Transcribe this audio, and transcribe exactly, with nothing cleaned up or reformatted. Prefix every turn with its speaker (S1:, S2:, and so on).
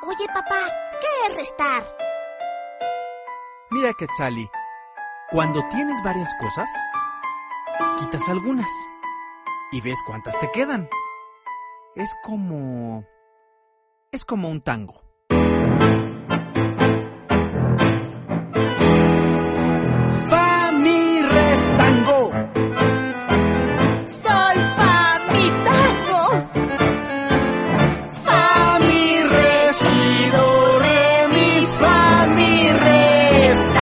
S1: Oye, papá, ¿qué es restar?
S2: Mira, Quetzali, cuando tienes varias cosas, quitas algunas y ves cuántas te quedan. Es como... es como un tango.